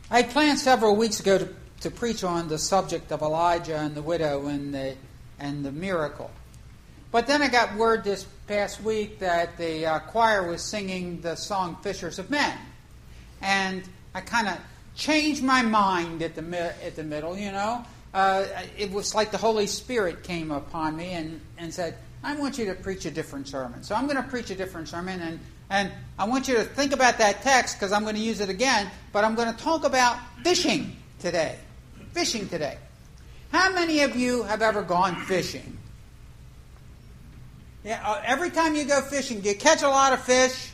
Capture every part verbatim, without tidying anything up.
I planned several weeks ago to, to preach on the subject of Elijah and the widow and the and the miracle. But then I got word this past week that the uh, choir was singing the song Fishers of Men. And I kind of changed my mind at the mi- at the middle, you know. Uh, it was like the Holy Spirit came upon me and, and said, I want you to preach a different sermon. So I'm going to preach a different sermon, and, and I want you to think about that text because I'm going to use it again, but I'm going to talk about fishing today. Fishing today. How many of you have ever gone fishing? Yeah, uh, every time you go fishing, do you catch a lot of fish?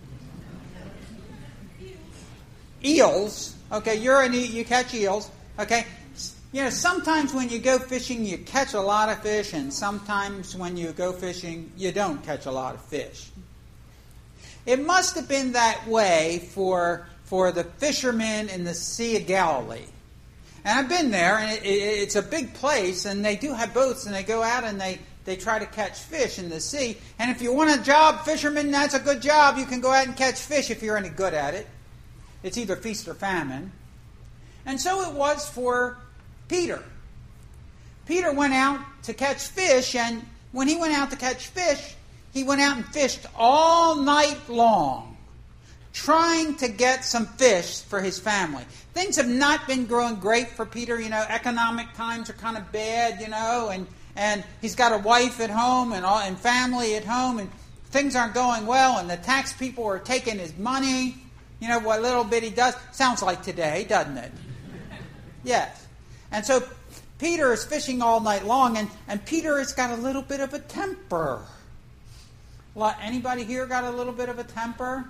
Eels. Okay, you're an e- you catch eels. Okay. You know, sometimes when you go fishing, you catch a lot of fish, and sometimes when you go fishing, you don't catch a lot of fish. It must have been that way for, for the fishermen in the Sea of Galilee. And I've been there, and it, it, it's a big place, and they do have boats, and they go out and they, they try to catch fish in the sea. And if you want a job, fisherman, that's a good job. You can go out and catch fish if you're any good at it. It's either feast or famine. And so it was for Peter. Peter went out to catch fish, and when he went out to catch fish, he went out and fished all night long, trying to get some fish for his family. Things have not been growing great for Peter. You know, economic times are kind of bad, you know, and, and he's got a wife at home and, all, and family at home, and things aren't going well, and the tax people are taking his money. You know, what little bit he does. Sounds like today, doesn't it? Yes. And so Peter is fishing all night long, and, and Peter has got a little bit of a temper. Anybody here got a little bit of a temper?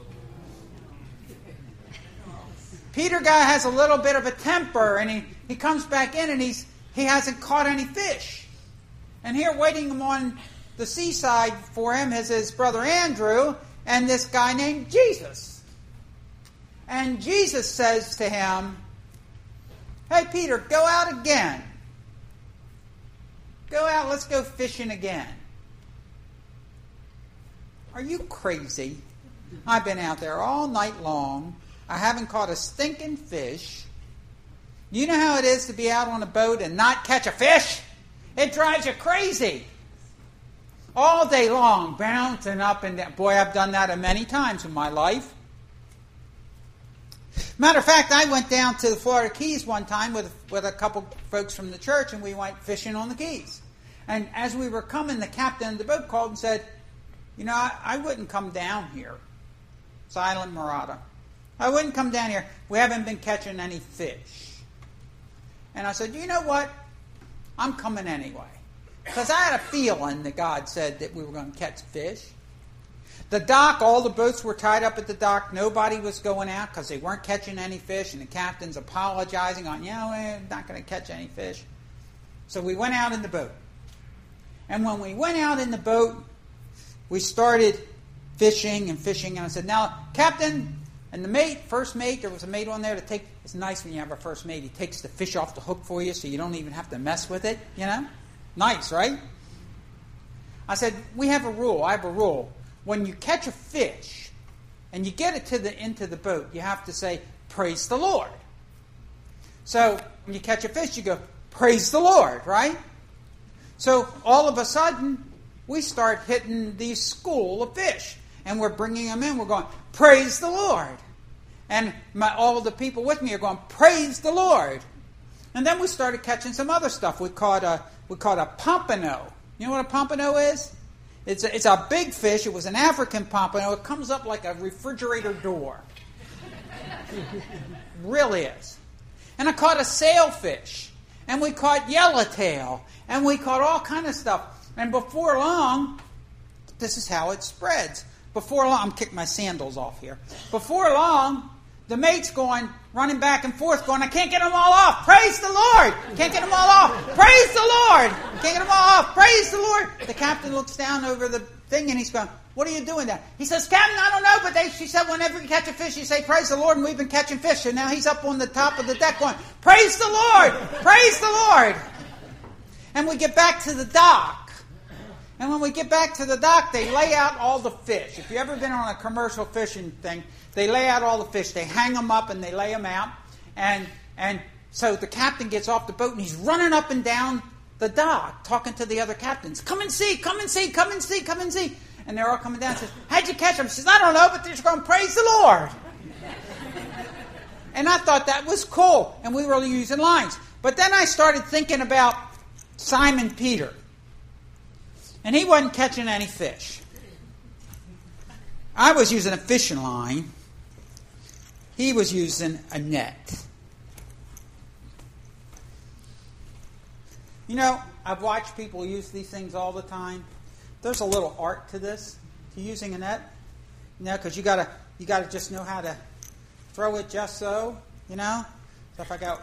Peter guy has a little bit of a temper, and he, he comes back in, and he's he hasn't caught any fish. And here waiting him on the seaside for him is his brother Andrew and this guy named Jesus. And Jesus says to him, hey, Peter, go out again. Go out, let's go fishing again. Are you crazy? I've been out there all night long. I haven't caught a stinking fish. You know how it is to be out on a boat and not catch a fish? It drives you crazy. All day long, bouncing up and down. Boy, I've done that many times in my life. Matter of fact, I went down to the Florida Keys one time with, with a couple folks from the church, and we went fishing on the Keys. And as we were coming, the captain of the boat called and said, you know, I, I wouldn't come down here. Silent Murata. I wouldn't come down here. We haven't been catching any fish. And I said, you know what? I'm coming anyway. Because I had a feeling that God said that we were going to catch fish. The dock, all the boats were tied up at the dock. Nobody was going out because they weren't catching any fish. And the captain's apologizing on, you know, we're not going to catch any fish. So we went out in the boat. And when we went out in the boat, we started fishing and fishing. And I said, now, Captain and the mate, first mate, there was a mate on there to take. It's nice when you have a first mate. He takes the fish off the hook for you so you don't even have to mess with it, you know? Nice, right? I said, we have a rule. I have a rule. When you catch a fish and you get it to the into the boat, you have to say, praise the Lord. So when you catch a fish, you go, praise the Lord, right? So all of a sudden, we start hitting these school of fish. And we're bringing them in. We're going, praise the Lord. And my, all of the people with me are going, praise the Lord. And then we started catching some other stuff. We caught a, we caught a pompano. You know what a pompano is? It's a, it's a big fish. It was an African pompano. It comes up like a refrigerator door. Really is. And I caught a sailfish. And we caught yellowtail. And we caught all kind of stuff. And before long, this is how it spreads. Before long, I'm kicking my sandals off here. Before long, the mate's going, running back and forth, going, I can't get them all off. Praise the Lord. Can't get them all off. Praise the Lord. Can't get them all off. Praise the Lord. The captain looks down over the thing and he's going, what are you doing there? He says, Captain, I don't know, but they, she said whenever you catch a fish, you say, praise the Lord, and we've been catching fish. And now he's up on the top of the deck going, praise the Lord. Praise the Lord. And we get back to the dock. And when we get back to the dock, they lay out all the fish. If you've ever been on a commercial fishing thing, they lay out all the fish. They hang them up and they lay them out. and and so the captain gets off the boat and he's running up and down the dock talking to the other captains. Come and see, come and see, come and see, come and see. And they're all coming down and says, how'd you catch them? She says, I don't know, but they're just going to praise the Lord. And I thought that was cool, and we were using lines. But then I started thinking about Simon Peter. And he wasn't catching any fish. I was using a fishing line. He was using a net. You know, I've watched people use these things all the time. There's a little art to this, to using a net. You know, because you gotta you gotta just know how to throw it just so, you know. So if I go,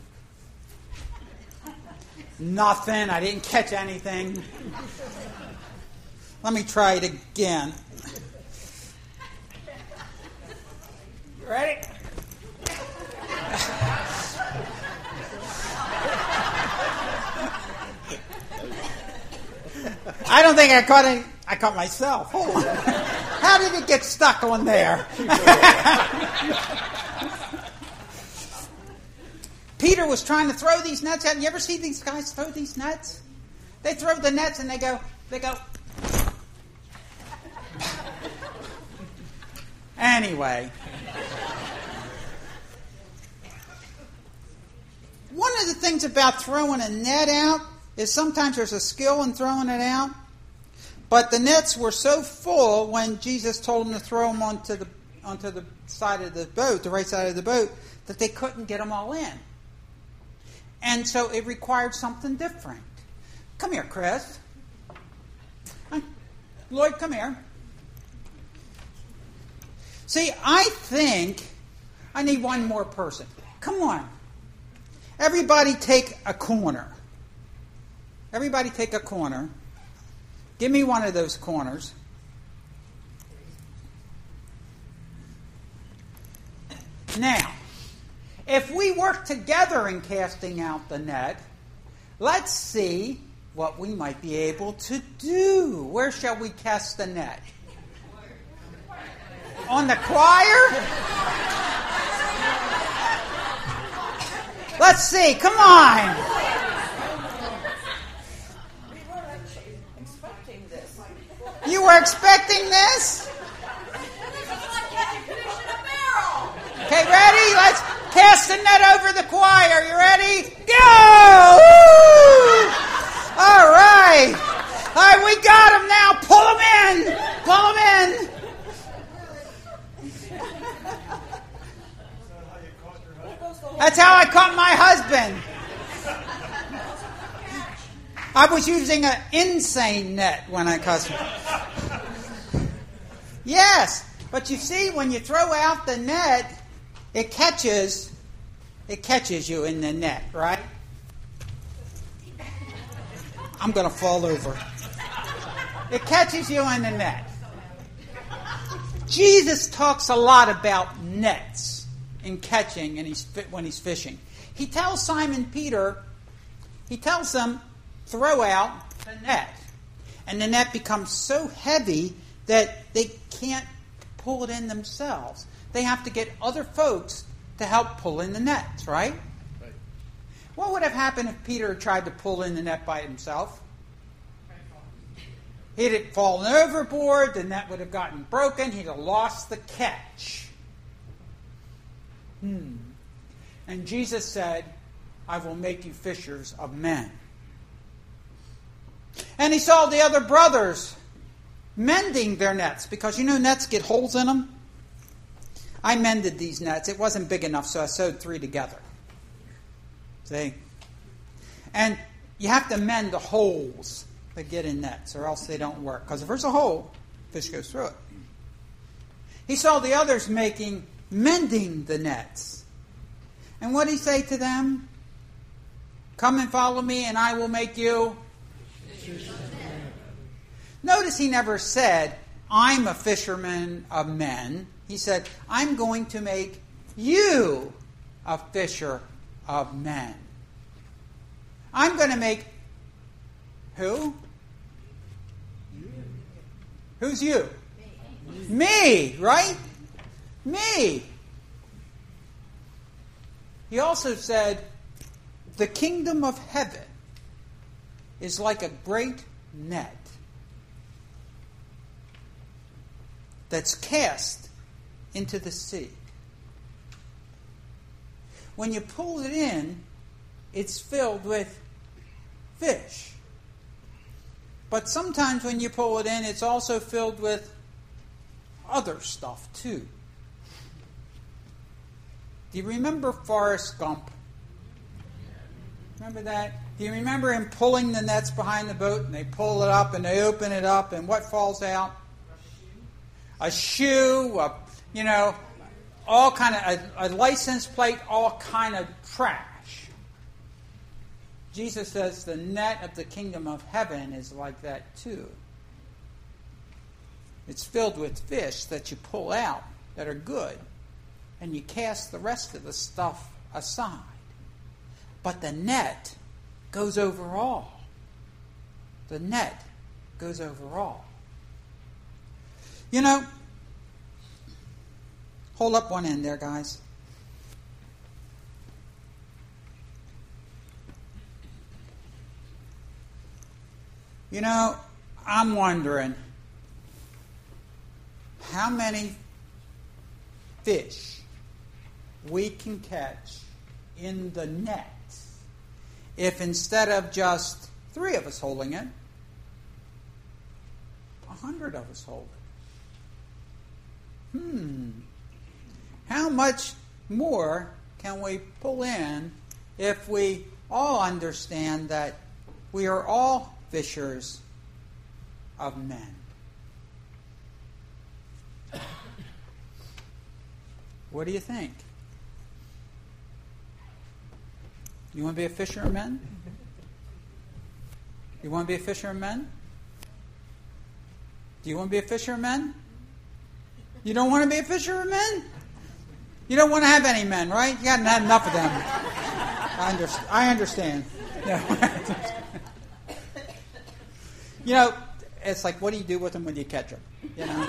nothing, I didn't catch anything. Let me try it again. You ready? I don't think I caught any. I caught myself. Hold on. How did it get stuck on there? Peter was trying to throw these nets out. You ever see these guys throw these nets? They throw the nets and they go, they go. Anyway. One of the things about throwing a net out is sometimes there's a skill in throwing it out. But the nets were so full when Jesus told them to throw them onto the onto the side of the boat, the right side of the boat, that they couldn't get them all in. And so it required something different. Come here, Chris. Hi. Lloyd, come here. See, I think I need one more person. Come on. Everybody take a corner. Everybody take a corner. Give me one of those corners. Now, if we work together in casting out the net, let's see what we might be able to do. Where shall we cast the net? On the choir? Let's see. Come on. You were expecting this? Okay, ready? Let's cast the net over the choir. You ready? Go! Woo! All right. All right, we got him now. Pull him in. Pull him in. That's how I caught my husband. I was using an insane net when I caught him. Yes, but you see, when you throw out the net, it catches, it catches you in the net, right? I'm going to fall over. It catches you in the net. Jesus talks a lot about nets in catching and he's when he's fishing. He tells Simon Peter, he tells them, throw out the net. And the net becomes so heavy that they can't pull it in themselves. They have to get other folks to help pull in the nets, right? Right. What would have happened if Peter had tried to pull in the net by himself? He'd have fallen overboard, the net would have gotten broken, he'd have lost the catch. Hmm. And Jesus said, I will make you fishers of men. And he saw the other brothers mending their nets, because you know nets get holes in them. I mended these nets. It wasn't big enough, so I sewed three together. See? And you have to mend the holes that get in nets, or else they don't work. Because if there's a hole, fish goes through it. He saw the others making, mending the nets. And what did he say to them? Come and follow me, and I will make you. Notice he never said, I'm a fisherman of men. He said, I'm going to make you a fisher of men. I'm going to make who? Who's you? Me, right? Me. He also said, the kingdom of heaven is like a great net that's cast into the sea. When you pull it in, it's filled with fish. But sometimes when you pull it in, it's also filled with other stuff too. Do you remember Forrest Gump? Remember that? Do you remember him pulling the nets behind the boat, and they pull it up and they open it up, and what falls out? A shoe, a, you know, all kind of a, a license plate, all kind of trash. Jesus says the net of the kingdom of heaven is like that too. It's filled with fish that you pull out that are good, and you cast the rest of the stuff aside. But the net goes over all. The net goes over all. You know, hold up one end there, guys. You know, I'm wondering how many fish we can catch in the net if instead of just three of us holding it, a hundred of us hold it. Hmm. How much more can we pull in if we all understand that we are all fishers of men? What do you think? You want to be a fisher of men? You want to be a fisher of men? Do you want to be a fisher of men? You don't want to be a fisher of men? You don't want to have any men, right? You haven't had enough of them. I, under, I understand. Yeah. You know, it's like, what do you do with them when you catch them? You know?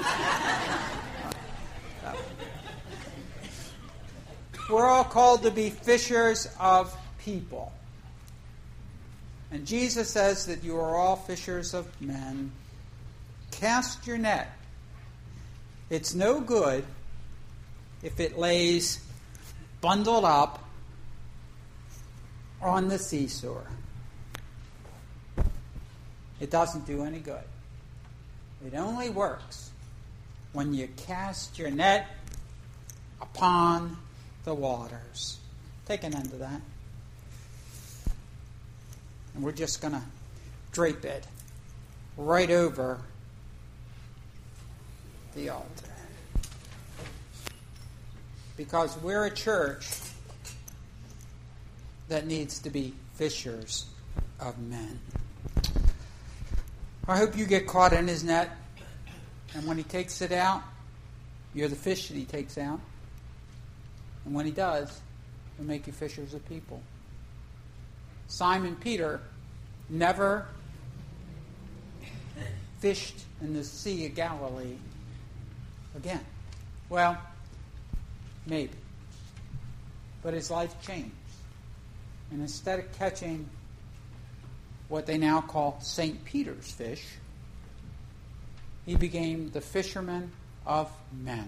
We're all called to be fishers of people. And Jesus says that you are all fishers of men. Cast your net. It's no good if it lays bundled up on the seashore. It doesn't do any good. It only works when you cast your net upon the waters. Take an end of that. And we're just going to drape it right over the altar. Because we're a church that needs to be fishers of men. I hope you get caught in his net, and when he takes it out, you're the fish that he takes out. And when he does, he'll make you fishers of people. Simon Peter never fished in the Sea of Galilee again. Well, maybe. But his life changed. And instead of catching what they now call Saint Peter's fish, he became the fisherman of men.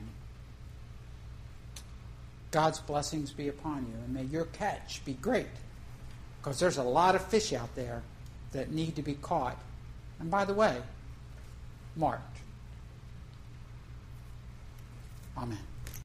God's blessings be upon you, and may your catch be great, because there's a lot of fish out there that need to be caught. And by the way, marked. Amen.